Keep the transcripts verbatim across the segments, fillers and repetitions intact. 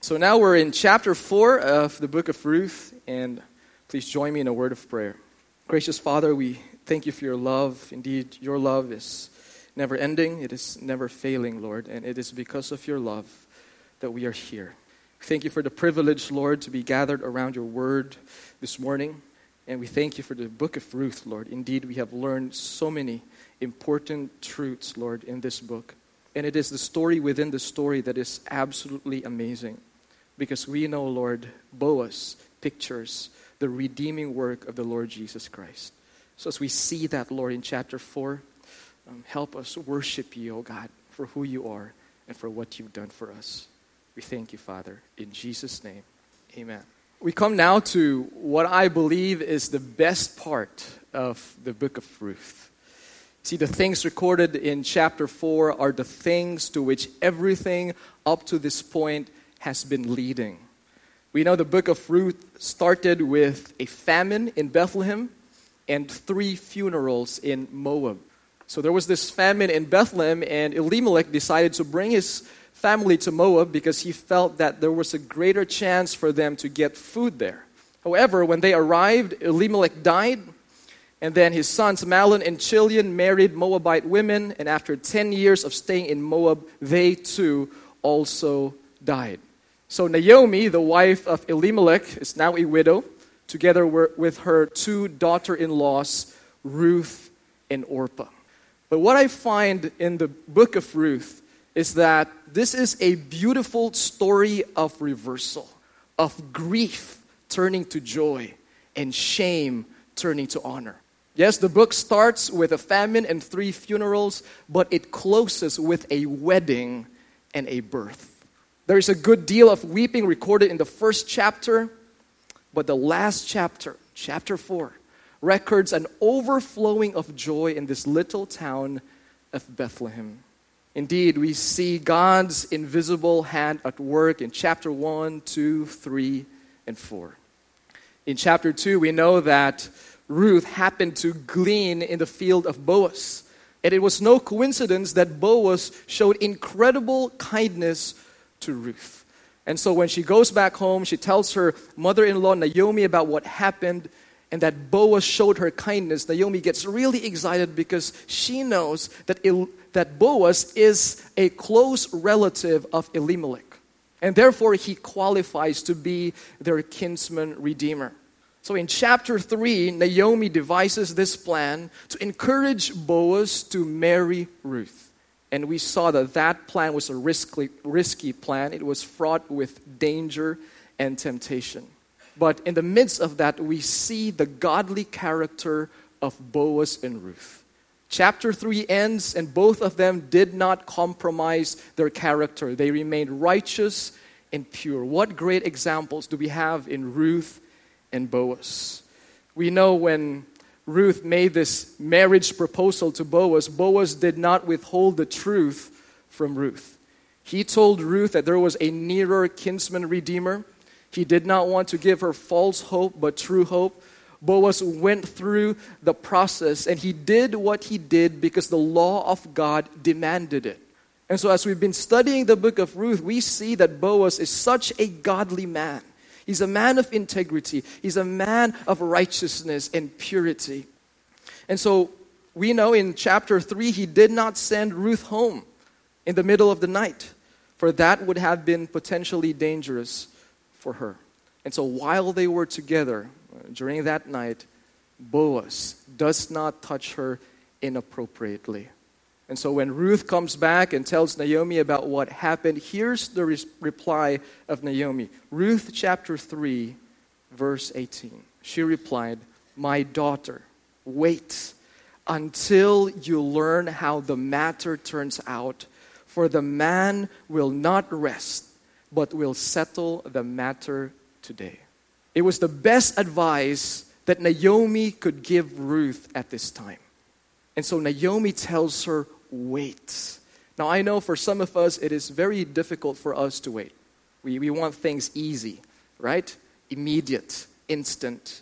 So now we're in chapter four of the book of Ruth, and please join me in a word of prayer. Gracious Father, we thank you for your love. Indeed, your love is never ending. It is never failing, Lord, and it is because of your love that we are here. Thank you for the privilege, Lord, to be gathered around your word this morning, and we thank you for the book of Ruth, Lord. Indeed, we have learned so many important truths, Lord, in this book, and it is the story within the story that is absolutely amazing. Because we know, Lord, Boaz pictures the redeeming work of the Lord Jesus Christ. So as we see that, Lord, in chapter four, um, help us worship you, O God, for who you are and for what you've done for us. We thank you, Father. In Jesus' name, amen. We come now to what I believe is the best part of the book of Ruth. See, the things recorded in chapter four are the things to which everything up to this point has been leading. We know the book of Ruth started with a famine in Bethlehem and three funerals in Moab. So there was this famine in Bethlehem, and Elimelech decided to bring his family to Moab because he felt that there was a greater chance for them to get food there. However, when they arrived, Elimelech died, and then his sons Mahlon and Chilion married Moabite women, and after ten years of staying in Moab, they too also died. So Naomi, the wife of Elimelech, is now a widow, together with her two daughter-in-laws, Ruth and Orpah. But what I find in the book of Ruth is that this is a beautiful story of reversal, of grief turning to joy, and shame turning to honor. Yes, the book starts with a famine and three funerals, but it closes with a wedding and a birth. There is a good deal of weeping recorded in the first chapter, but the last chapter, chapter four, records an overflowing of joy in this little town of Bethlehem. Indeed, we see God's invisible hand at work in chapter one, two, three, and four. In chapter two, we know that Ruth happened to glean in the field of Boaz. And it was no coincidence that Boaz showed incredible kindness to Ruth. And so when she goes back home, she tells her mother-in-law Naomi about what happened and that Boaz showed her kindness. Naomi gets really excited because she knows that, Il- that Boaz is a close relative of Elimelech. And therefore, he qualifies to be their kinsman redeemer. So in chapter three, Naomi devises this plan to encourage Boaz to marry Ruth. And we saw that that plan was a risky, risky plan. It was fraught with danger and temptation. But in the midst of that, we see the godly character of Boaz and Ruth. Chapter three ends, and both of them did not compromise their character. They remained righteous and pure. What great examples do we have in Ruth and Boaz? We know when Ruth made this marriage proposal to Boaz, Boaz did not withhold the truth from Ruth. He told Ruth that there was a nearer kinsman redeemer. He did not want to give her false hope, but true hope. Boaz went through the process, and he did what he did because the law of God demanded it. And so as we've been studying the book of Ruth, we see that Boaz is such a godly man. He's a man of integrity. He's a man of righteousness and purity. And so we know in chapter three, he did not send Ruth home in the middle of the night, for that would have been potentially dangerous for her. And so while they were together during that night, Boaz does not touch her inappropriately. And so when Ruth comes back and tells Naomi about what happened, here's the re- reply of Naomi. Ruth chapter three, verse eighteen. She replied, "My daughter, wait until you learn how the matter turns out, for the man will not rest, but will settle the matter today." It was the best advice that Naomi could give Ruth at this time. And so Naomi tells her, wait. Now I know for some of us, it is very difficult for us to wait. We, we want things easy, right? Immediate, instant.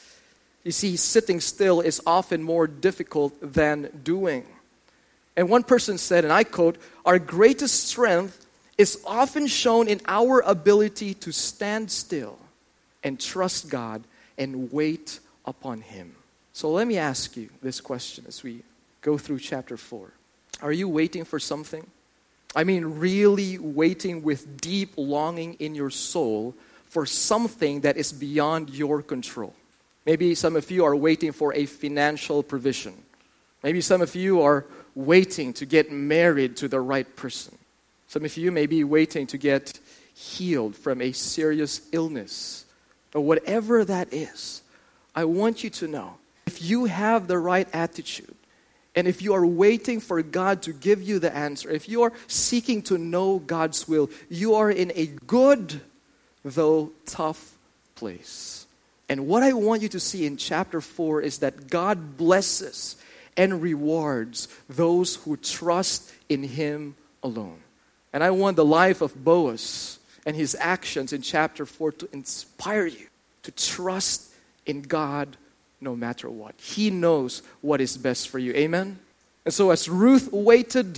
You see, sitting still is often more difficult than doing. And one person said, and I quote, "Our greatest strength is often shown in our ability to stand still and trust God and wait upon Him. So let me ask you this question as we go through chapter four. Are you waiting for something? I mean, really waiting with deep longing in your soul for something that is beyond your control. Maybe some of you are waiting for a financial provision. Maybe some of you are waiting to get married to the right person. Some of you may be waiting to get healed from a serious illness. Or whatever that is, I want you to know, if you have the right attitude, and if you are waiting for God to give you the answer, if you are seeking to know God's will, you are in a good, though tough place. And what I want you to see in chapter four is that God blesses and rewards those who trust in Him alone. And I want the life of Boaz and his actions in chapter four to inspire you to trust in God no matter what. He knows what is best for you. Amen? And so as Ruth waited,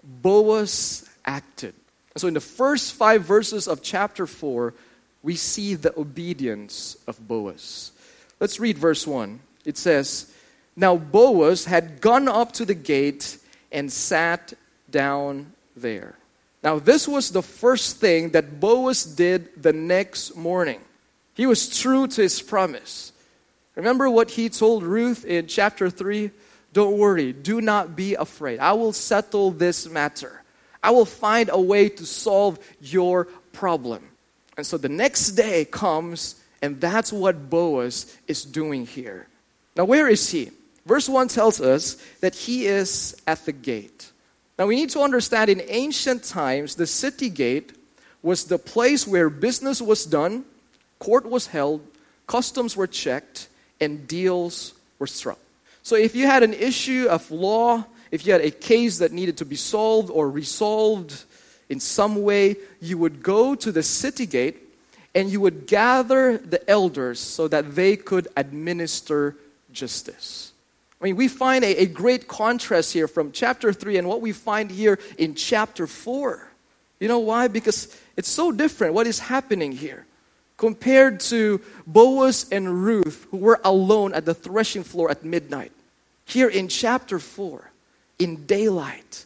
Boaz acted. And so in the first five verses of chapter four, we see the obedience of Boaz. Let's read verse one. It says, "Now Boaz had gone up to the gate and sat down there." Now this was the first thing that Boaz did the next morning. He was true to his promise. Remember what he told Ruth in chapter three? Don't worry, do not be afraid. I will settle this matter. I will find a way to solve your problem. And so the next day comes, and that's what Boaz is doing here. Now where is he? Verse one tells us that he is at the gate. Now we need to understand in ancient times, the city gate was the place where business was done, court was held, customs were checked, and deals were struck. So if you had an issue of law, if you had a case that needed to be solved or resolved in some way, you would go to the city gate and you would gather the elders so that they could administer justice. I mean, we find a, a great contrast here from chapter three and what we find here in chapter four. You know why? Because it's so different what is happening here compared to Boaz and Ruth, who were alone at the threshing floor at midnight. Here in chapter four, in daylight,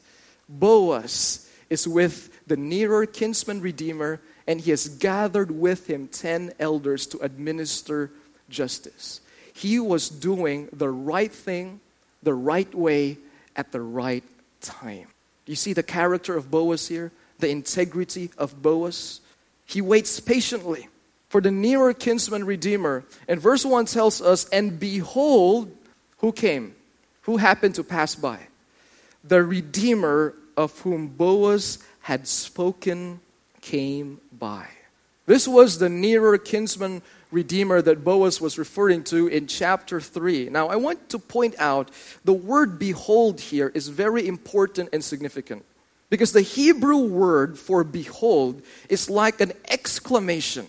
Boaz is with the nearer kinsman redeemer, and he has gathered with him ten elders to administer justice. He was doing the right thing, the right way, at the right time. You see the character of Boaz here? The integrity of Boaz? He waits patiently for the nearer kinsman redeemer. And verse one tells us, and behold, who came? Who happened to pass by? The redeemer of whom Boaz had spoken came by. This was the nearer kinsman redeemer that Boaz was referring to in chapter three. Now, I want to point out the word behold here is very important and significant. Because the Hebrew word for behold is like an exclamation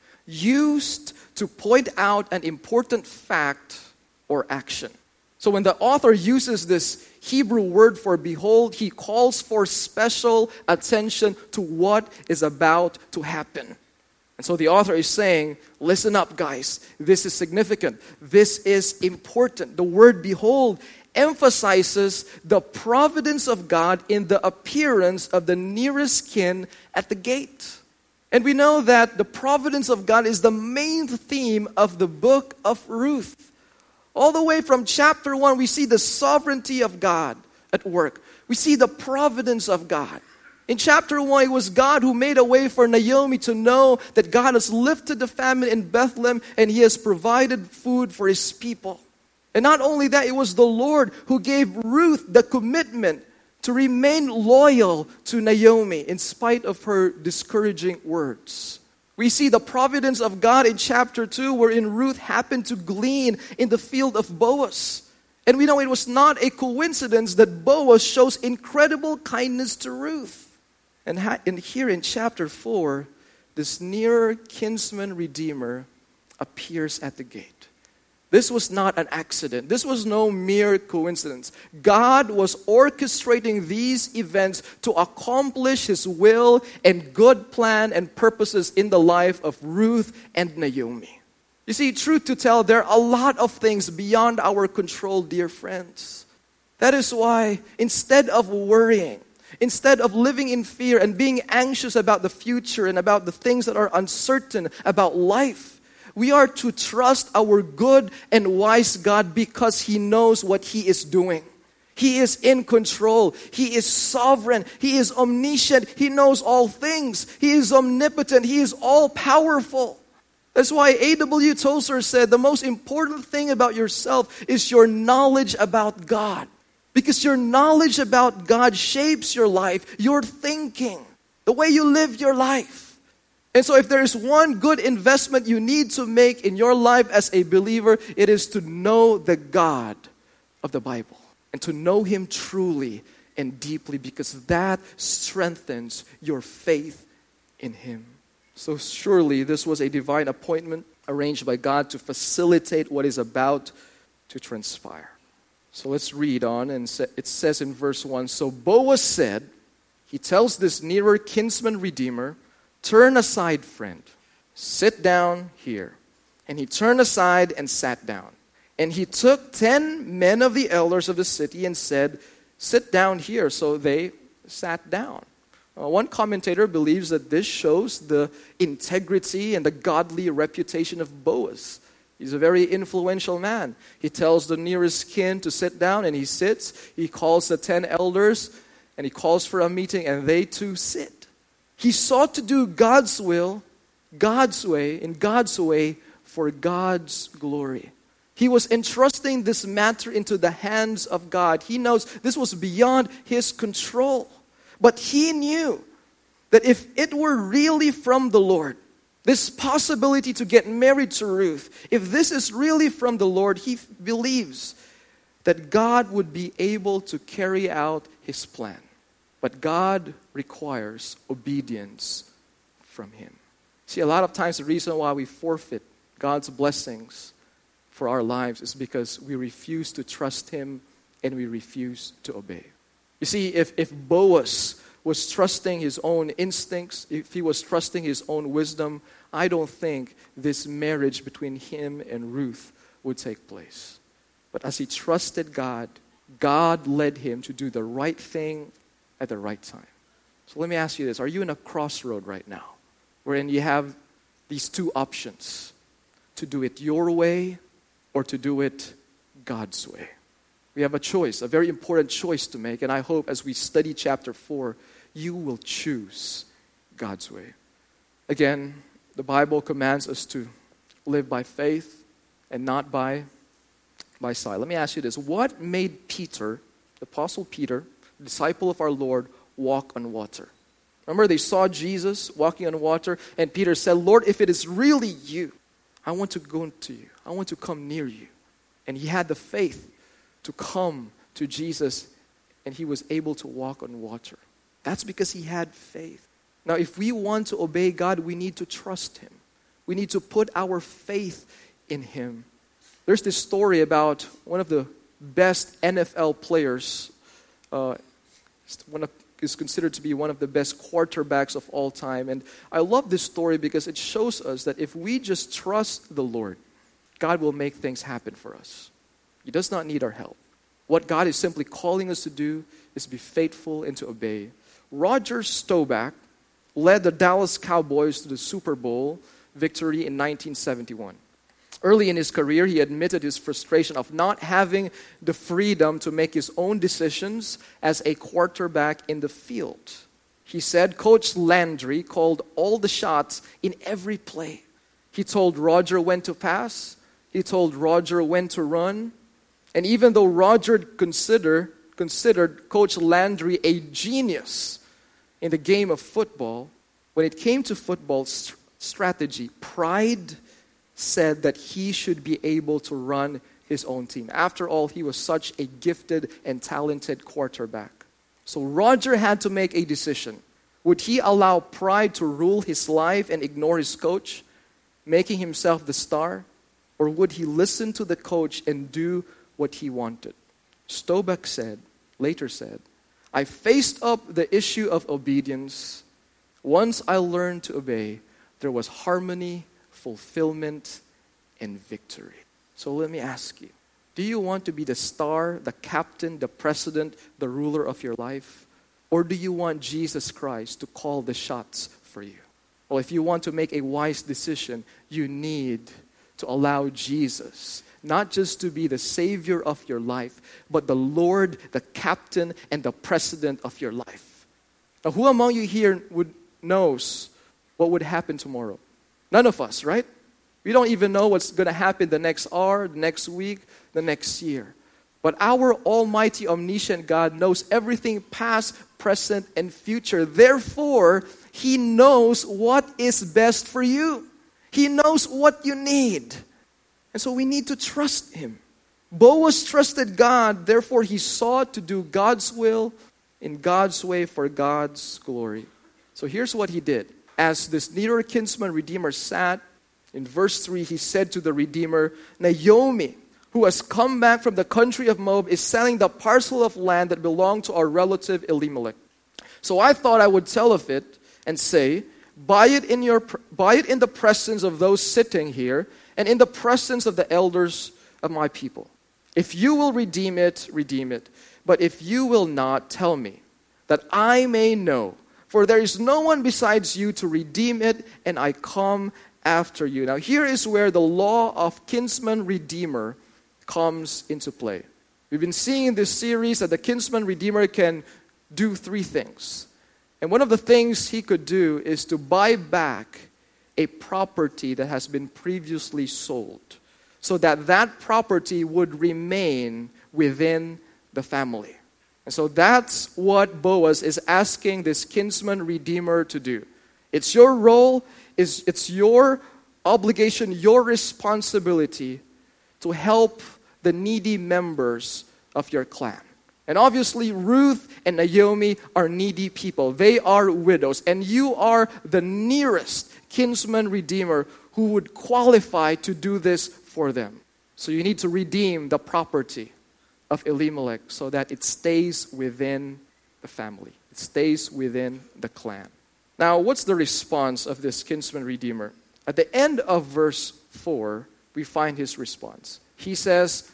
used to point out an important fact or action. So when the author uses this Hebrew word for behold, he calls for special attention to what is about to happen. And so the author is saying, listen up, guys. This is significant. This is important. The word behold emphasizes the providence of God in the appearance of the nearest kin at the gate. And we know that the providence of God is the main theme of the book of Ruth. All the way from chapter one, we see the sovereignty of God at work. We see the providence of God. In chapter one, it was God who made a way for Naomi to know that God has lifted the famine in Bethlehem and He has provided food for His people. And not only that, it was the Lord who gave Ruth the commitment to remain loyal to Naomi in spite of her discouraging words. We see the providence of God in chapter two, wherein Ruth happened to glean in the field of Boaz. And we know it was not a coincidence that Boaz shows incredible kindness to Ruth. And, ha- and here in chapter four, this nearer kinsman redeemer appears at the gate. This was not an accident. This was no mere coincidence. God was orchestrating these events to accomplish His will and good plan and purposes in the life of Ruth and Naomi. You see, truth to tell, there are a lot of things beyond our control, dear friends. That is why instead of worrying, instead of living in fear and being anxious about the future and about the things that are uncertain about life, we are to trust our good and wise God because He knows what He is doing. He is in control. He is sovereign. He is omniscient. He knows all things. He is omnipotent. He is all-powerful. That's why A W Tozer said the most important thing about yourself is your knowledge about God. Because your knowledge about God shapes your life, your thinking, the way you live your life. And so if there is one good investment you need to make in your life as a believer, it is to know the God of the Bible and to know Him truly and deeply, because that strengthens your faith in Him. So surely this was a divine appointment arranged by God to facilitate what is about to transpire. So let's read on, and it says in verse one, so Boaz said, he tells this nearer kinsman redeemer, turn aside, friend. Sit down here. And he turned aside and sat down. And he took ten men of the elders of the city and said, sit down here. So they sat down. Uh, one commentator believes that this shows the integrity and the godly reputation of Boaz. He's a very influential man. He tells the nearest kin to sit down, and he sits. He calls the ten elders, and he calls for a meeting, and they too sit. He sought to do God's will, God's way, in God's way, for God's glory. He was entrusting this matter into the hands of God. He knows this was beyond his control. But he knew that if it were really from the Lord, this possibility to get married to Ruth, if this is really from the Lord, he f- believes that God would be able to carry out His plan. But God requires obedience from Him. See, a lot of times the reason why we forfeit God's blessings for our lives is because we refuse to trust Him and we refuse to obey. You see, if, if Boaz was trusting his own instincts, if he was trusting his own wisdom, I don't think this marriage between him and Ruth would take place. But as he trusted God, God led him to do the right thing at the right time. So let me ask you this. Are you in a crossroad right now wherein you have these two options, to do it your way or to do it God's way? We have a choice, a very important choice to make, and I hope as we study chapter four, you will choose God's way. Again, the Bible commands us to live by faith and not by, by sight. Let me ask you this. What made Peter, the Apostle Peter, the disciple of our Lord, walk on water? Remember, they saw Jesus walking on water, and Peter said, Lord, if it is really you, I want to go to you. I want to come near you. And he had the faith to come to Jesus, and he was able to walk on water. That's because he had faith. Now, if we want to obey God, we need to trust Him. We need to put our faith in Him. There's this story about one of the best N F L players, uh, one of, is considered to be one of the best quarterbacks of all time. And I love this story because it shows us that if we just trust the Lord, God will make things happen for us. He does not need our help. What God is simply calling us to do is to be faithful and to obey. Roger Staubach led the Dallas Cowboys to the Super Bowl victory in nineteen seventy-one. Early in his career, he admitted his frustration of not having the freedom to make his own decisions as a quarterback in the field. He said Coach Landry called all the shots in every play. He told Roger when to pass. He told Roger when to run. And even though Roger considered, considered Coach Landry a genius in the game of football, when it came to football st- strategy, pride said that he should be able to run his own team. After all, he was such a gifted and talented quarterback. So Roger had to make a decision. Would he allow pride to rule his life and ignore his coach, making himself the star? Or would he listen to the coach and do what he wanted? Stobeck said, later said, I faced up the issue of obedience. Once I learned to obey, there was harmony, fulfillment, and victory. So let me ask you, do you want to be the star, the captain, the president, the ruler of your life? Or do you want Jesus Christ to call the shots for you? Well, if you want to make a wise decision, you need to allow Jesus not just to be the Savior of your life, but the Lord, the captain, and the president of your life. Now, who among you here would knows what would happen tomorrow? None of us, right? We don't even know what's going to happen the next hour, the next week, the next year. But our almighty, omniscient God knows everything past, present, and future. Therefore, He knows what is best for you. He knows what you need. And so we need to trust Him. Boaz trusted God, therefore he sought to do God's will in God's way for God's glory. So here's what he did. As this nearer kinsman redeemer sat, in verse three, he said to the redeemer, Naomi, who has come back from the country of Moab, is selling the parcel of land that belonged to our relative Elimelech. So I thought I would tell of it and say, buy it in your buy it in the presence of those sitting here and in the presence of the elders of my people. If you will redeem it, redeem it. But if you will not, tell me, that I may know. For there is no one besides you to redeem it, and I come after you. Now here is where the law of kinsman redeemer comes into play. We've been seeing in this series that the kinsman redeemer can do three things. And one of the things he could do is to buy back a property that has been previously sold, so that that property would remain within the family. And so that's what Boaz is asking this kinsman redeemer to do. It's your role, it's, it's your obligation, your responsibility to help the needy members of your clan. And obviously, Ruth and Naomi are needy people. They are widows. And you are the nearest kinsman redeemer who would qualify to do this for them. So you need to redeem the property of Elimelech so that it stays within the family. It stays within the clan. Now, what's the response of this kinsman redeemer? At the end of verse four, we find his response. He says,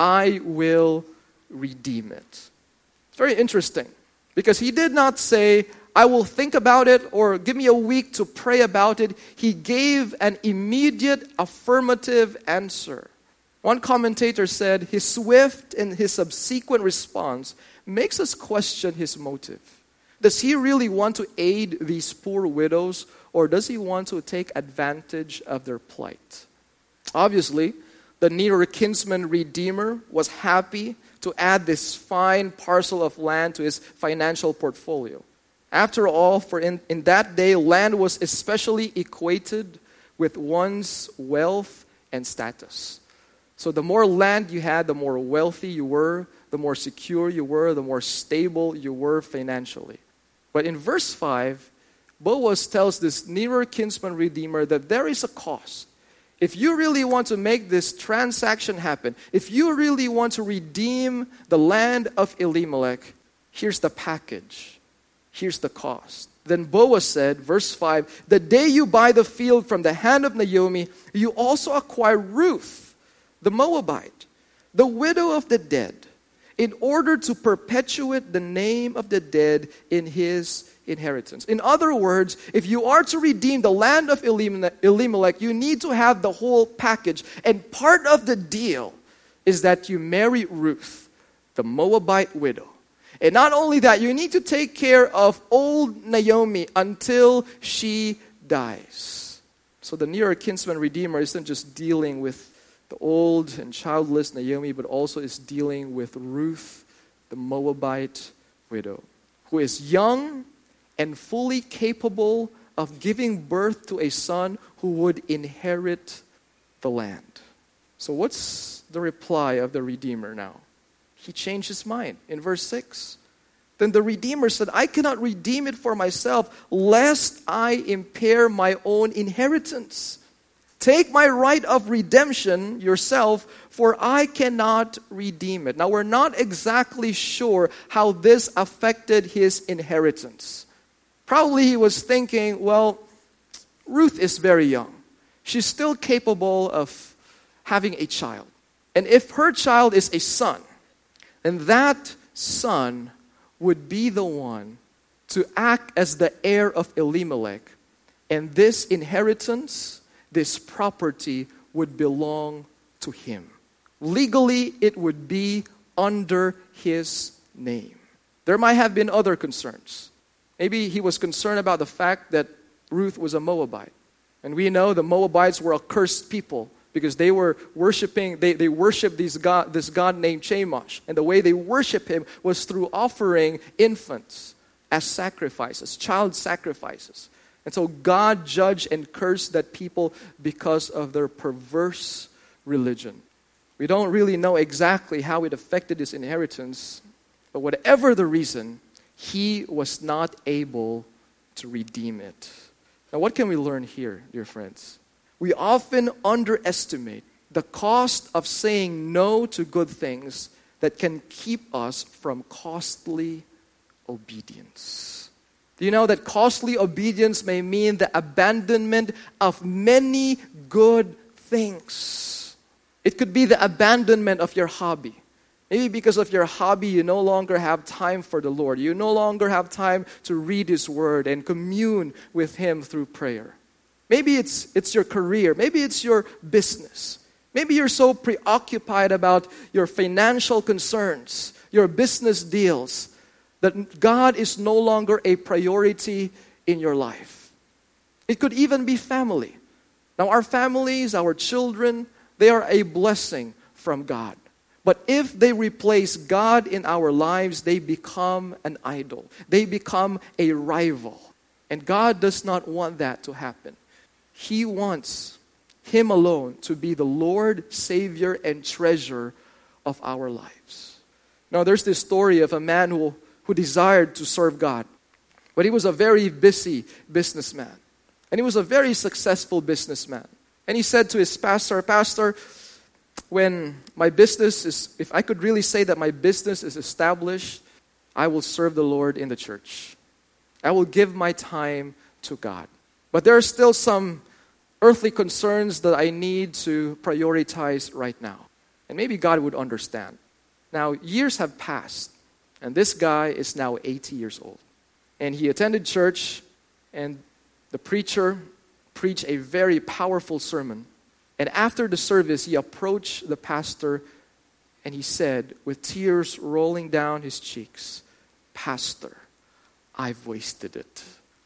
I will redeem it. It's very interesting because he did not say, I will think about it or give me a week to pray about it. He gave an immediate affirmative answer. One commentator said his swift and his subsequent response makes us question his motive. Does he really want to aid these poor widows, or does he want to take advantage of their plight? Obviously, the nearer kinsman redeemer was happy to add this fine parcel of land to his financial portfolio. After all, for in, in that day, land was especially equated with one's wealth and status. So the more land you had, the more wealthy you were, the more secure you were, the more stable you were financially. But in verse five, Boaz tells this nearer kinsman redeemer that there is a cost. If you really want to make this transaction happen, if you really want to redeem the land of Elimelech, here's the package. Here's the cost. Then Boaz said, verse five, the day you buy the field from the hand of Naomi, you also acquire Ruth, the Moabite, the widow of the dead, in order to perpetuate the name of the dead in his inheritance. In other words, if you are to redeem the land of Elimelech, you need to have the whole package. And part of the deal is that you marry Ruth, the Moabite widow. And not only that, you need to take care of old Naomi until she dies. So the nearer kinsman redeemer isn't just dealing with the old and childless Naomi, but also is dealing with Ruth, the Moabite widow, who is young and fully capable of giving birth to a son who would inherit the land. So what's the reply of the Redeemer now? He changed his mind in verse six. Then the Redeemer said, I cannot redeem it for myself, lest I impair my own inheritance. Take my right of redemption yourself, for I cannot redeem it. Now, we're not exactly sure how this affected his inheritance. Probably he was thinking, well, Ruth is very young. She's still capable of having a child. And if her child is a son, then that son would be the one to act as the heir of Elimelech. And this inheritance, this property would belong to him. Legally, it would be under his name. There might have been other concerns. Maybe he was concerned about the fact that Ruth was a Moabite. And we know the Moabites were a cursed people because they were worshiping, they, they worshiped these god, this god named Chemosh. And the way they worshiped him was through offering infants as sacrifices, child sacrifices. And so God judged and cursed that people because of their perverse religion. We don't really know exactly how it affected his inheritance, but whatever the reason, he was not able to redeem it. Now, what can we learn here, dear friends? We often underestimate the cost of saying no to good things that can keep us from costly obedience. Do you know that costly obedience may mean the abandonment of many good things? It could be the abandonment of your hobby. Maybe because of your hobby, you no longer have time for the Lord. You no longer have time to read His Word and commune with Him through prayer. Maybe it's it's your career. Maybe it's your business. Maybe you're so preoccupied about your financial concerns, your business deals, that God is no longer a priority in your life. It could even be family. Now, our families, our children, they are a blessing from God. But if they replace God in our lives, they become an idol. They become a rival. And God does not want that to happen. He wants Him alone to be the Lord, Savior, and treasure of our lives. Now, there's this story of a man who, who desired to serve God. But he was a very busy businessman. And he was a very successful businessman. And he said to his pastor, Pastor, when my business is, if I could really say that my business is established, I will serve the Lord in the church. I will give my time to God. But there are still some earthly concerns that I need to prioritize right now. And maybe God would understand. Now, years have passed, and this guy is now eighty years old. And he attended church, and the preacher preached a very powerful sermon. And after the service, he approached the pastor and he said, with tears rolling down his cheeks, Pastor, I've wasted it.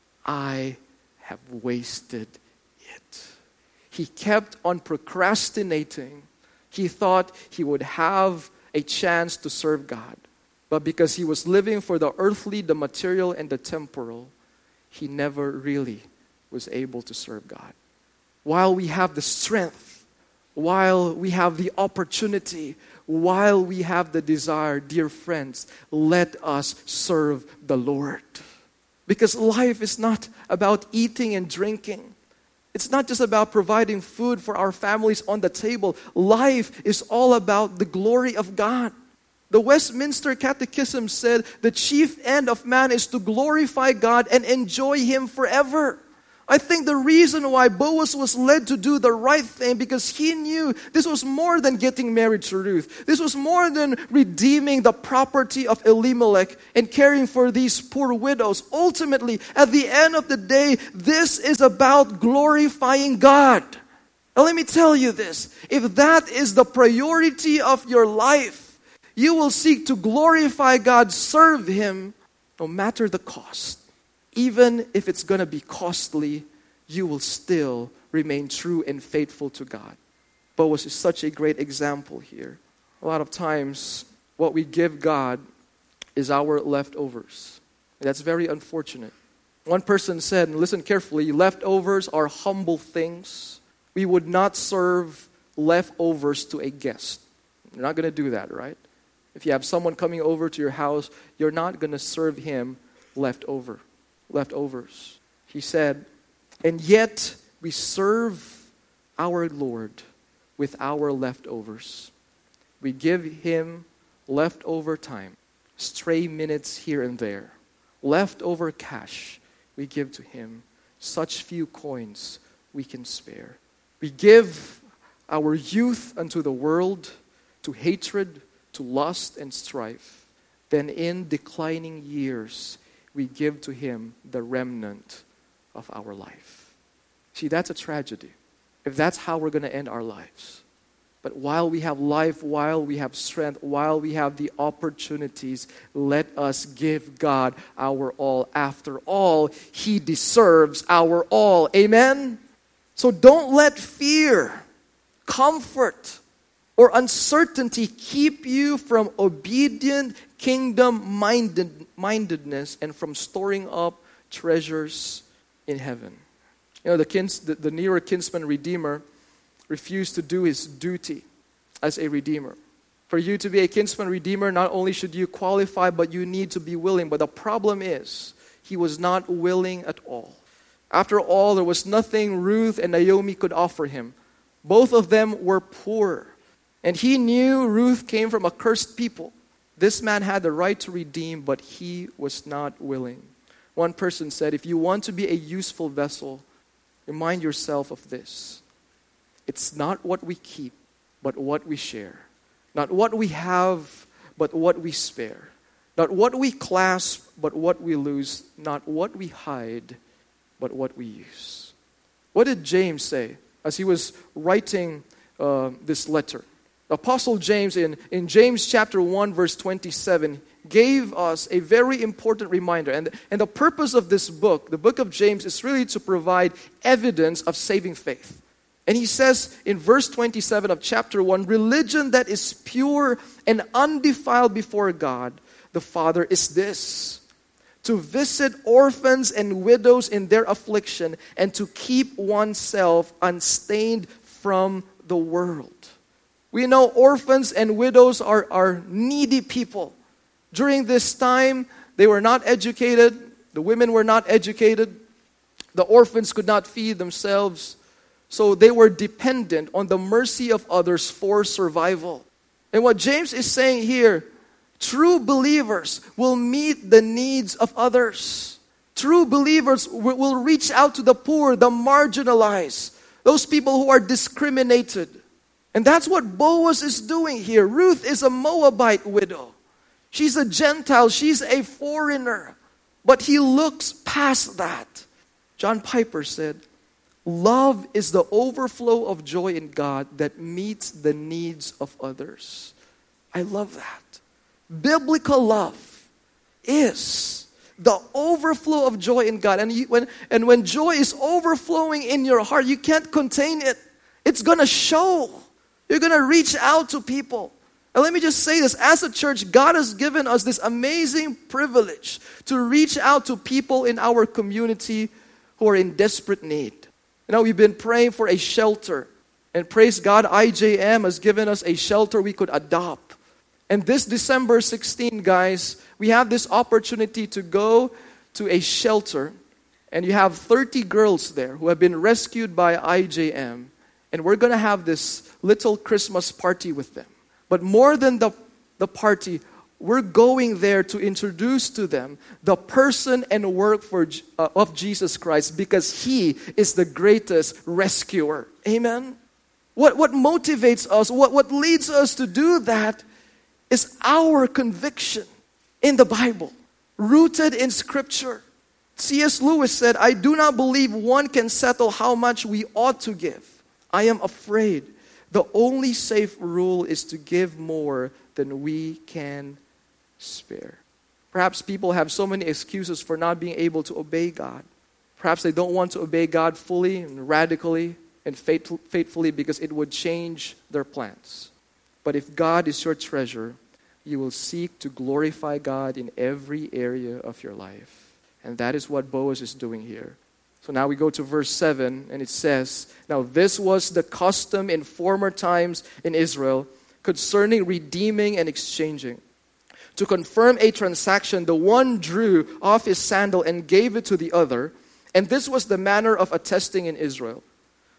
I have wasted it. He kept on procrastinating. He thought he would have a chance to serve God. But because he was living for the earthly, the material, and the temporal, he never really was able to serve God. While we have the strength, while we have the opportunity, while we have the desire, dear friends, let us serve the Lord. Because life is not about eating and drinking. It's not just about providing food for our families on the table. Life is all about the glory of God. The Westminster Catechism said the chief end of man is to glorify God and enjoy Him forever. I think the reason why Boaz was led to do the right thing because he knew this was more than getting married to Ruth. This was more than redeeming the property of Elimelech and caring for these poor widows. Ultimately, at the end of the day, this is about glorifying God. Now let me tell you this. If that is the priority of your life, you will seek to glorify God, serve Him, no matter the cost. Even if it's going to be costly, you will still remain true and faithful to God. Boaz is such a great example here. A lot of times, what we give God is our leftovers. That's very unfortunate. One person said, and listen carefully, leftovers are humble things. We would not serve leftovers to a guest. You're not going to do that, right? If you have someone coming over to your house, you're not going to serve him leftover. Leftovers. He said, and yet we serve our Lord with our leftovers. We give Him leftover time, stray minutes here and there, leftover cash we give to Him, such few coins we can spare. We give our youth unto the world, to hatred, to lust and strife. Then in declining years, we give to Him the remnant of our life. See, that's a tragedy, if that's how we're going to end our lives. But while we have life, while we have strength, while we have the opportunities, let us give God our all. After all, He deserves our all. Amen? So don't let fear, comfort, or uncertainty keep you from obedient kingdom-minded, mindedness and from storing up treasures in heaven. You know, the, kins, the, the nearer kinsman redeemer refused to do his duty as a redeemer. For you to be a kinsman redeemer, not only should you qualify, but you need to be willing. But the problem is, he was not willing at all. After all, there was nothing Ruth and Naomi could offer him. Both of them were poor. And he knew Ruth came from a cursed people. This man had the right to redeem, but he was not willing. One person said, if you want to be a useful vessel, remind yourself of this. It's not what we keep, but what we share. Not what we have, but what we spare. Not what we clasp, but what we lose. Not what we hide, but what we use. What did James say as he was writing uh, this letter? Apostle James in, in James chapter one verse twenty-seven gave us a very important reminder. And, and the purpose of this book, the book of James, is really to provide evidence of saving faith. And he says in verse twenty-seven of chapter one, religion that is pure and undefiled before God the Father is this: to visit orphans and widows in their affliction and to keep oneself unstained from the world. We know orphans and widows are, are needy people. During this time, they were not educated. The women were not educated. The orphans could not feed themselves. So they were dependent on the mercy of others for survival. And what James is saying here, true believers will meet the needs of others. True believers will reach out to the poor, the marginalized, those people who are discriminated. And that's what Boaz is doing here. Ruth is a Moabite widow. She's a Gentile. She's a foreigner. But he looks past that. John Piper said, love is the overflow of joy in God that meets the needs of others. I love that. Biblical love is the overflow of joy in God. And, you, when, and when joy is overflowing in your heart, you can't contain it. It's going to show. You're going to reach out to people. And let me just say this. As a church, God has given us this amazing privilege to reach out to people in our community who are in desperate need. You know, we've been praying for a shelter. And praise God, I J M has given us a shelter we could adopt. And this December sixteenth, guys, we have this opportunity to go to a shelter. And you have thirty girls there who have been rescued by I J M. And we're going to have this little Christmas party with them. But more than the, the party, we're going there to introduce to them the person and work for, uh, of Jesus Christ, because He is the greatest rescuer. Amen? What, what motivates us, what, what leads us to do that is our conviction in the Bible, rooted in Scripture. C S Lewis said, I do not believe one can settle how much we ought to give. I am afraid the only safe rule is to give more than we can spare. Perhaps people have so many excuses for not being able to obey God. Perhaps they don't want to obey God fully and radically and faithfully because it would change their plans. But if God is your treasure, you will seek to glorify God in every area of your life. And that is what Boaz is doing here. So now we go to verse seven, and it says, now this was the custom in former times in Israel concerning redeeming and exchanging. To confirm a transaction, the one drew off his sandal and gave it to the other, and this was the manner of attesting in Israel.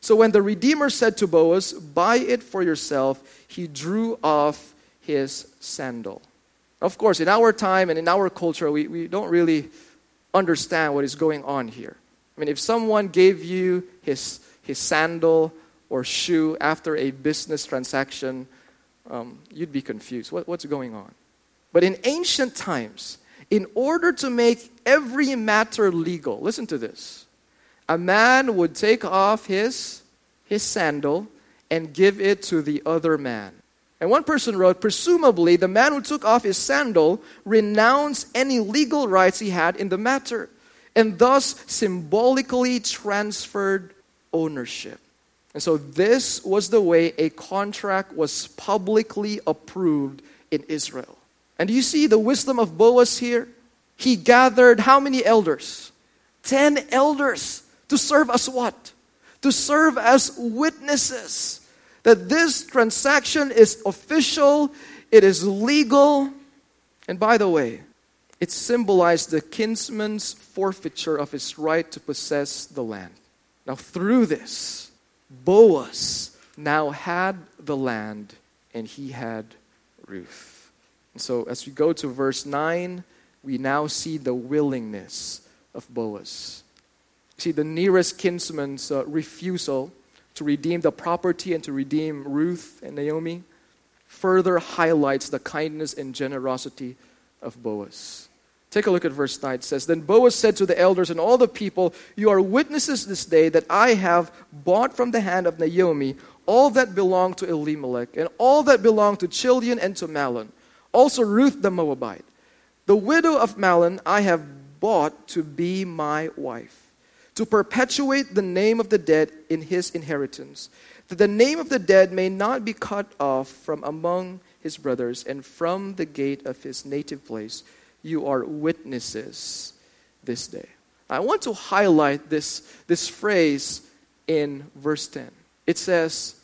So when the Redeemer said to Boaz, buy it for yourself, he drew off his sandal. Of course, in our time and in our culture, we, we don't really understand what is going on here. I mean, if someone gave you his, his sandal or shoe after a business transaction, um, you'd be confused. What, what's going on? But in ancient times, in order to make every matter legal, listen to this. A man would take off his, his sandal and give it to the other man. And one person wrote, presumably the man who took off his sandal renounced any legal rights he had in the matter, and thus symbolically transferred ownership. And so this was the way a contract was publicly approved in Israel. And do you see the wisdom of Boaz here? He gathered how many elders? Ten elders. To serve as what? To serve as witnesses that this transaction is official, it is legal, and by the way, it symbolized the kinsman's forfeiture of his right to possess the land. Now through this, Boaz now had the land and he had Ruth. And so as we go to verse nine, we now see the willingness of Boaz. See, the nearest kinsman's uh, refusal to redeem the property and to redeem Ruth and Naomi further highlights the kindness and generosity of Boaz. Take a look at verse nine. It says, then Boaz said to the elders and all the people, you are witnesses this day that I have bought from the hand of Naomi all that belonged to Elimelech and all that belonged to Chilion and to Mahlon, also Ruth the Moabite. The widow of Mahlon I have bought to be my wife, to perpetuate the name of the dead in his inheritance, that the name of the dead may not be cut off from among his brothers and from the gate of his native place. You are witnesses this day. I want to highlight this, this phrase in verse ten. It says,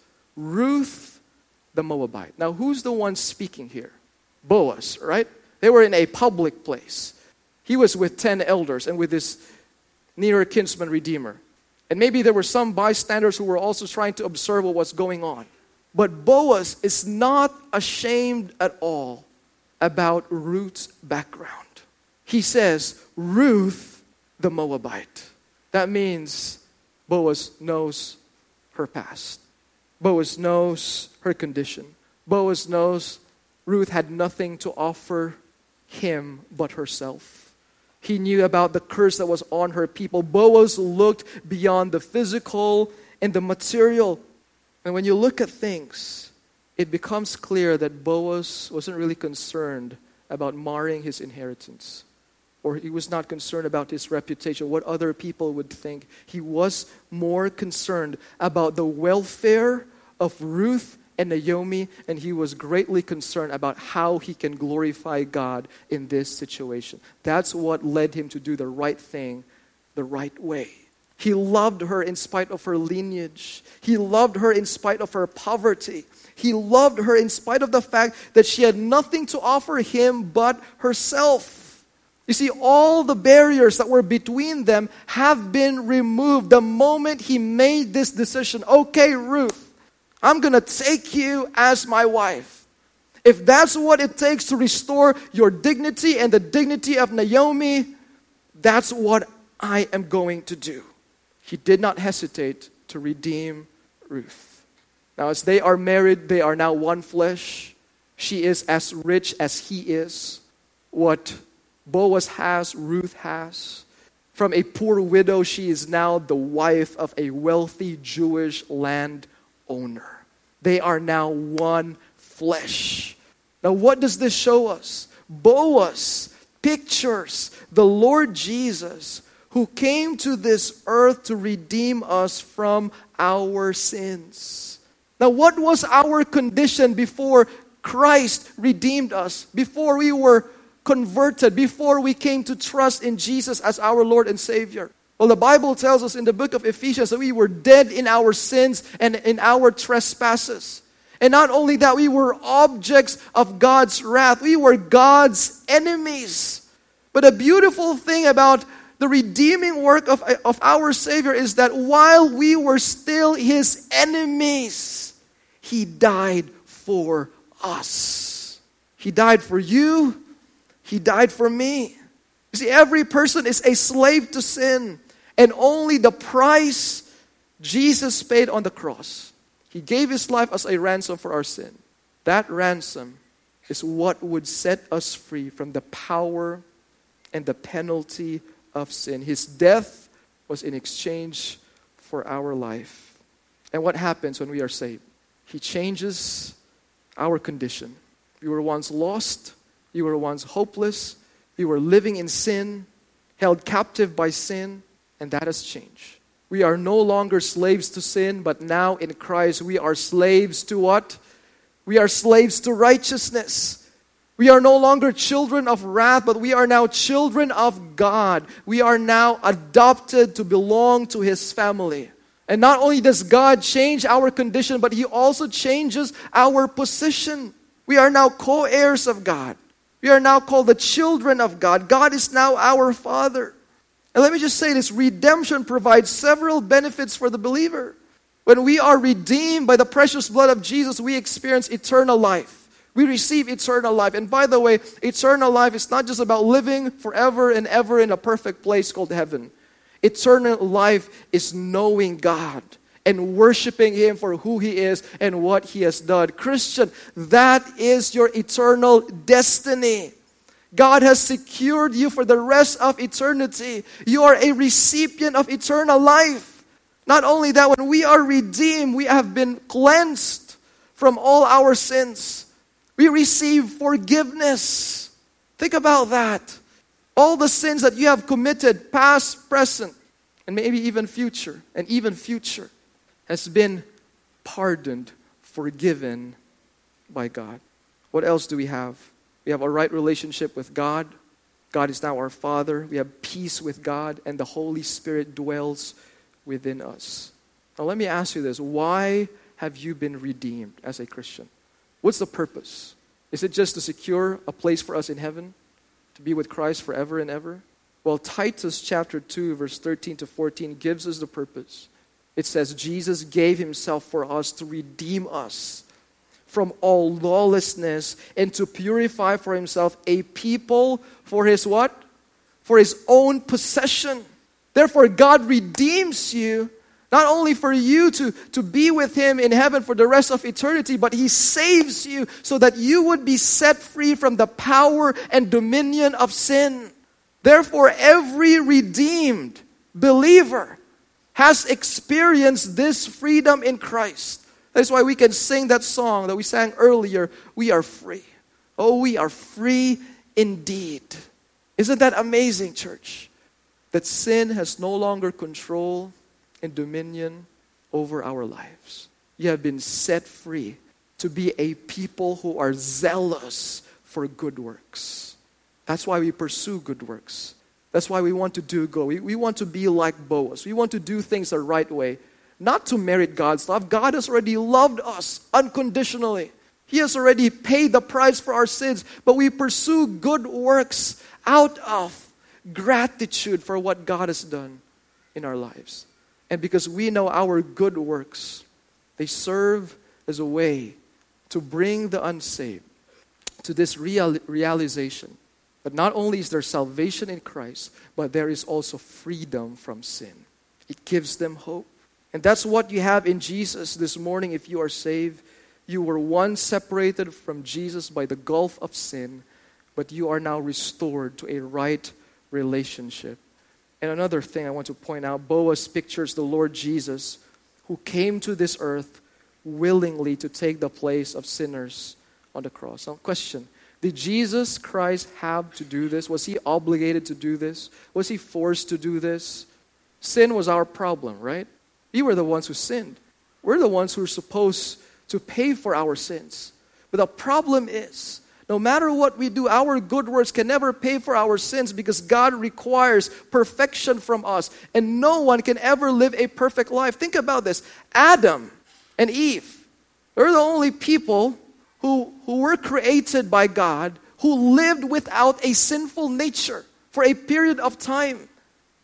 Ruth the Moabite. Now, who's the one speaking here? Boaz, right? They were in a public place. He was with ten elders and with his nearer kinsman redeemer. And maybe there were some bystanders who were also trying to observe what was going on. But Boaz is not ashamed at all about Ruth's background. He says, Ruth the Moabite. That means Boaz knows her past. Boaz knows her condition. Boaz knows Ruth had nothing to offer him but herself. He knew about the curse that was on her people. Boaz looked beyond the physical and the material. And when you look at things, it becomes clear that Boaz wasn't really concerned about marring his inheritance. Or he was not concerned about his reputation, what other people would think. He was more concerned about the welfare of Ruth and Naomi, and he was greatly concerned about how he can glorify God in this situation. That's what led him to do the right thing the right way. He loved her in spite of her lineage. He loved her in spite of her poverty. He loved her in spite of the fact that she had nothing to offer him but herself. You see, all the barriers that were between them have been removed the moment he made this decision. Okay, Ruth, I'm going to take you as my wife. If that's what it takes to restore your dignity and the dignity of Naomi, that's what I am going to do. He did not hesitate to redeem Ruth. Now, as they are married, they are now one flesh. She is as rich as he is. What Boaz has, Ruth has. From a poor widow, she is now the wife of a wealthy Jewish landowner. They are now one flesh. Now, what does this show us? Boaz pictures the Lord Jesus, who came to this earth to redeem us from our sins. Now, what was our condition before Christ redeemed us? Before we were converted, before we came to trust in Jesus as our Lord and Savior? Well, the Bible tells us in the book of Ephesians that we were dead in our sins and in our trespasses. And not only that, we were objects of God's wrath. We were God's enemies. But a beautiful thing about The redeeming work of, of our Savior is that while we were still His enemies, He died for us. He died for you. He died for me. You see, every person is a slave to sin, and only the price Jesus paid on the cross. He gave His life as a ransom for our sin. That ransom is what would set us free from the power and the penalty of sin. His death was in exchange for our life. And what happens when we are saved? He changes our condition. We were once lost. You were once hopeless. You were living in sin, held captive by sin, and that has changed. We are no longer slaves to sin, but now in Christ we are slaves to what? We are slaves to righteousness. We are no longer children of wrath, but we are now children of God. We are now adopted to belong to His family. And not only does God change our condition, but He also changes our position. We are now co-heirs of God. We are now called the children of God. God is now our Father. And let me just say this, redemption provides several benefits for the believer. When we are redeemed by the precious blood of Jesus, we experience eternal life. We receive eternal life. And by the way, eternal life is not just about living forever and ever in a perfect place called heaven. Eternal life is knowing God and worshiping Him for who He is and what He has done. Christian, that is your eternal destiny. God has secured you for the rest of eternity. You are a recipient of eternal life. Not only that, when we are redeemed, we have been cleansed from all our sins. We receive forgiveness. Think about that. All the sins that you have committed, past, present, and maybe even future, and even future, has been pardoned, forgiven by God. What else do we have? We have a right relationship with God. God is now our Father. We have peace with God, and the Holy Spirit dwells within us. Now let me ask you this. Why have you been redeemed as a Christian? What's the purpose? Is it just to secure a place for us in heaven? To be with Christ forever and ever? Well, Titus chapter two, verse thirteen to fourteen gives us the purpose. It says, Jesus gave Himself for us to redeem us from all lawlessness and to purify for Himself a people for His what? For His own possession. Therefore, God redeems you not only for you to, to be with Him in heaven for the rest of eternity, but He saves you so that you would be set free from the power and dominion of sin. Therefore, every redeemed believer has experienced this freedom in Christ. That's why we can sing that song that we sang earlier, we are free. Oh, we are free indeed. Isn't that amazing, church? That sin has no longer control and dominion over our lives. You have been set free to be a people who are zealous for good works. That's why we pursue good works. That's why we want to do good. We, we want to be like Boaz. We want to do things the right way. Not to merit God's love. God has already loved us unconditionally. He has already paid the price for our sins. But we pursue good works out of gratitude for what God has done in our lives. And because we know our good works, they serve as a way to bring the unsaved to this real, realization that not only is there salvation in Christ, but there is also freedom from sin. It gives them hope. And that's what you have in Jesus this morning if you are saved. You were once separated from Jesus by the gulf of sin, but you are now restored to a right relationship. And another thing I want to point out, Boaz pictures the Lord Jesus who came to this earth willingly to take the place of sinners on the cross. Now, question, did Jesus Christ have to do this? Was He obligated to do this? Was He forced to do this? Sin was our problem, right? We were the ones who sinned. We're the ones who are supposed to pay for our sins. But the problem is, no matter what we do, our good works can never pay for our sins because God requires perfection from us. And no one can ever live a perfect life. Think about this. Adam and Eve, they're the only people who, who were created by God, who lived without a sinful nature for a period of time.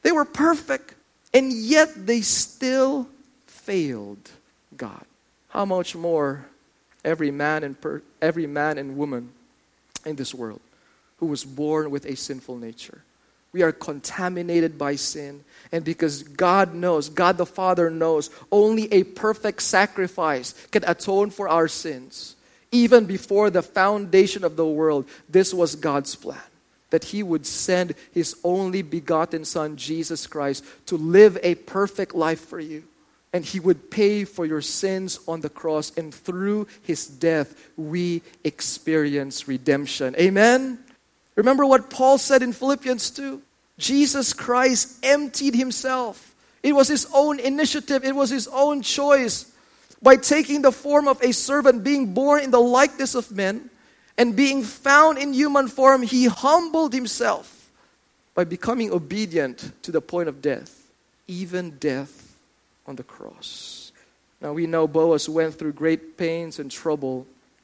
They were perfect, and yet they still failed God. How much more every man and per, every man and woman in this world who was born with a sinful nature. We are contaminated by sin, and because God knows, God the Father knows, only a perfect sacrifice can atone for our sins. Even before the foundation of the world, this was God's plan, that He would send His only begotten Son, Jesus Christ, to live a perfect life for you. And He would pay for your sins on the cross, and through His death, we experience redemption. Amen? Remember what Paul said in Philippians two? Jesus Christ emptied Himself. It was His own initiative. It was His own choice. By taking the form of a servant, being born in the likeness of men, and being found in human form, He humbled Himself by becoming obedient to the point of death, even death on the cross. Now we know Boaz went through great pains and trouble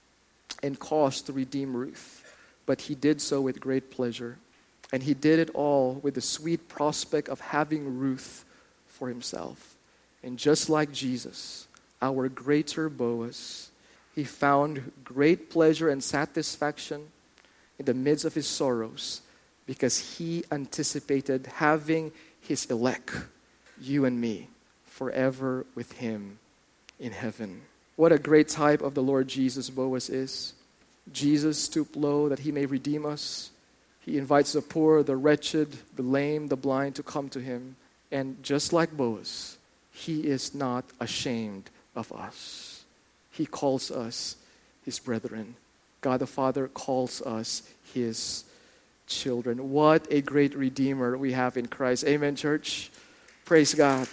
and cost to redeem Ruth, but he did so with great pleasure. And he did it all with the sweet prospect of having Ruth for himself. And just like Jesus, our greater Boaz, he found great pleasure and satisfaction in the midst of his sorrows because he anticipated having his elect, you and me, forever with him in heaven. What a great type of the Lord Jesus Boaz is. Jesus stooped low that He may redeem us. He invites the poor, the wretched, the lame, the blind to come to Him. And just like Boaz, He is not ashamed of us. He calls us His brethren. God the Father calls us His children. What a great Redeemer we have in Christ. Amen, church? Praise God.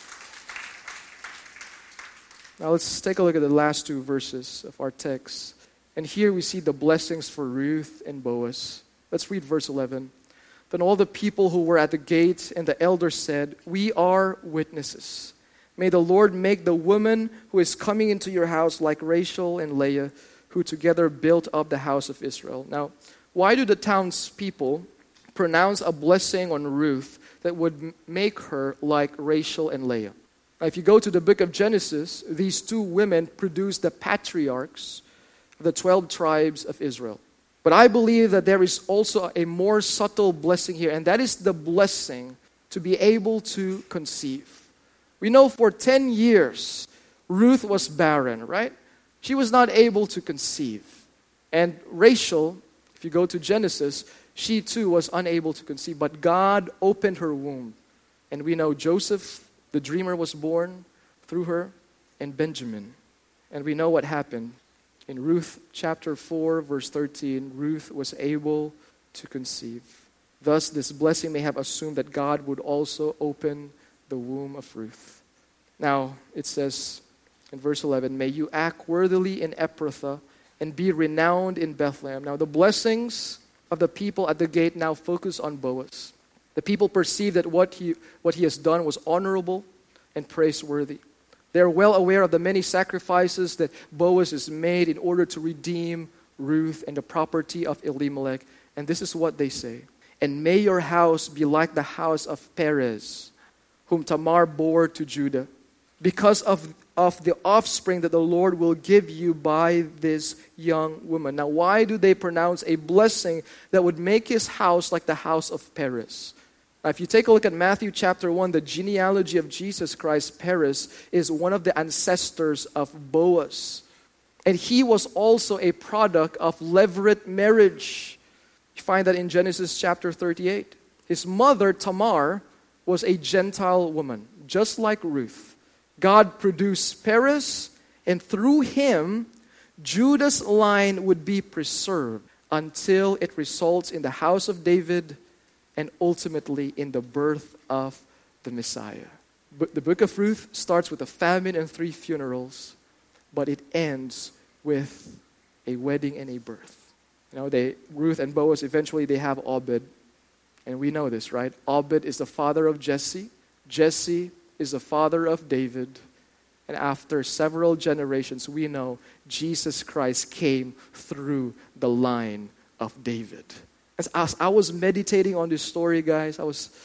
Now let's take a look at the last two verses of our text. And here we see the blessings for Ruth and Boaz. Let's read verse eleven. Then all the people who were at the gate and the elders said, "We are witnesses. May the Lord make the woman who is coming into your house like Rachel and Leah, who together built up the house of Israel." Now, why do the townspeople pronounce a blessing on Ruth that would make her like Rachel and Leah? Now, if you go to the book of Genesis, these two women produced the patriarchs of the twelve tribes of Israel. But I believe that there is also a more subtle blessing here, and that is the blessing to be able to conceive. We know for ten years, Ruth was barren, right? She was not able to conceive. And Rachel, if you go to Genesis, she too was unable to conceive, but God opened her womb. And we know Joseph, the dreamer, was born through her, and Benjamin. And we know what happened. In Ruth chapter four, verse thirteen, Ruth was able to conceive. Thus, this blessing may have assumed that God would also open the womb of Ruth. Now, it says in verse eleven, "May you act worthily in Ephrathah and be renowned in Bethlehem." Now, the blessings of the people at the gate now focus on Boaz. The people perceive that what he, what he has done was honorable and praiseworthy. They're well aware of the many sacrifices that Boaz has made in order to redeem Ruth and the property of Elimelech. And this is what they say. "And may your house be like the house of Perez, whom Tamar bore to Judah, because of, of the offspring that the Lord will give you by this young woman." Now, why do they pronounce a blessing that would make his house like the house of Perez? Now, if you take a look at Matthew chapter one, the genealogy of Jesus Christ, Perez is one of the ancestors of Boaz. And he was also a product of levirate marriage. You find that in Genesis chapter thirty-eight. His mother, Tamar, was a Gentile woman, just like Ruth. God produced Perez, and through him, Judah's line would be preserved until it results in the house of David and ultimately in the birth of the Messiah. But the book of Ruth starts with a famine and three funerals, but it ends with a wedding and a birth. You know, they Ruth and Boaz, eventually they have Obed. And we know this, right? Obed is the father of Jesse. Jesse is the father of David. And after several generations, we know Jesus Christ came through the line of David. As, as I was meditating on this story, guys, I was, I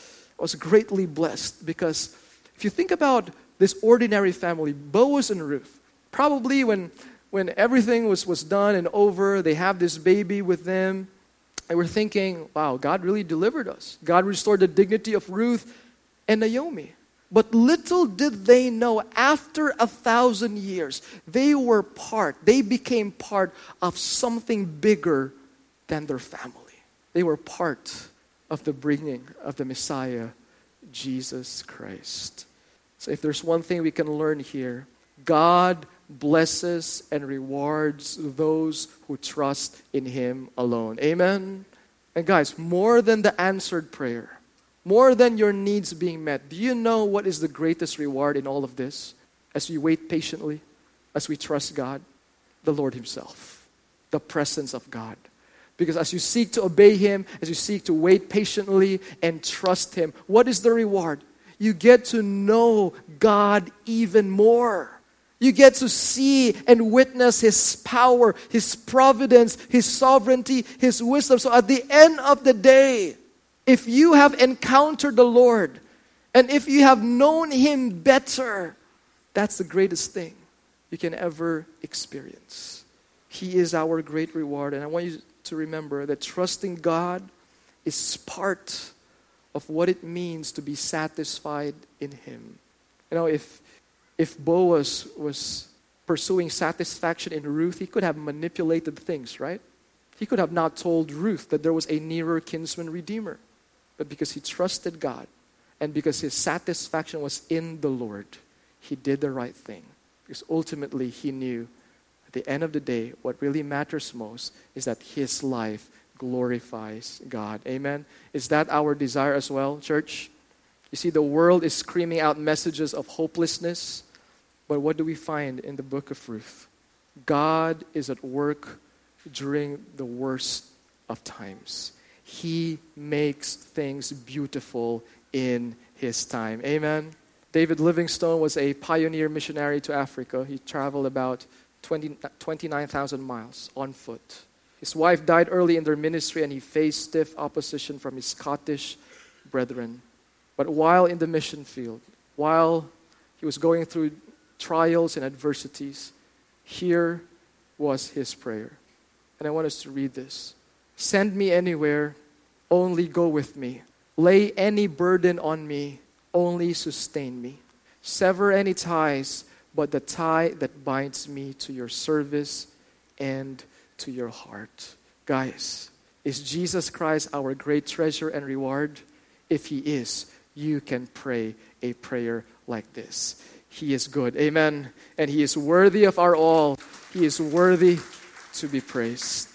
was greatly blessed because if you think about this ordinary family, Boaz and Ruth, probably when, when everything was, was done and over, they have this baby with them, and we're thinking, wow, God really delivered us. God restored the dignity of Ruth and Naomi. But little did they know, after a thousand years, they were part, they became part of something bigger than their family. They were part of the bringing of the Messiah, Jesus Christ. So if there's one thing we can learn here, God blesses and rewards those who trust in Him alone. Amen? And guys, more than the answered prayer, more than your needs being met, do you know what is the greatest reward in all of this? As we wait patiently, as we trust God, the Lord Himself, the presence of God. Because as you seek to obey Him, as you seek to wait patiently and trust Him, what is the reward? You get to know God even more. You get to see and witness His power, His providence, His sovereignty, His wisdom. So at the end of the day, if you have encountered the Lord, and if you have known Him better, that's the greatest thing you can ever experience. He is our great reward. And I want you to remember that trusting God is part of what it means to be satisfied in Him. You know, if if Boaz was pursuing satisfaction in Ruth, he could have manipulated things, right? He could have not told Ruth that there was a nearer kinsman redeemer. But because he trusted God and because his satisfaction was in the Lord, he did the right thing. Because ultimately he knew at the end of the day, what really matters most is that his life glorifies God. Amen? Is that our desire as well, church? You see, the world is screaming out messages of hopelessness. But what do we find in the book of Ruth? God is at work during the worst of times. He makes things beautiful in His time. Amen? David Livingstone was a pioneer missionary to Africa. He traveled about twenty, twenty-nine thousand miles on foot. His wife died early in their ministry and he faced stiff opposition from his Scottish brethren. But while in the mission field, while he was going through trials and adversities, here was his prayer. And I want us to read this. Send me anywhere, only go with me. Lay any burden on me, only sustain me. Sever any ties, but the tie that binds me to your service and to your heart. Guys, is Jesus Christ our great treasure and reward? If He is, you can pray a prayer like this. He is good. Amen. And He is worthy of our all. He is worthy to be praised.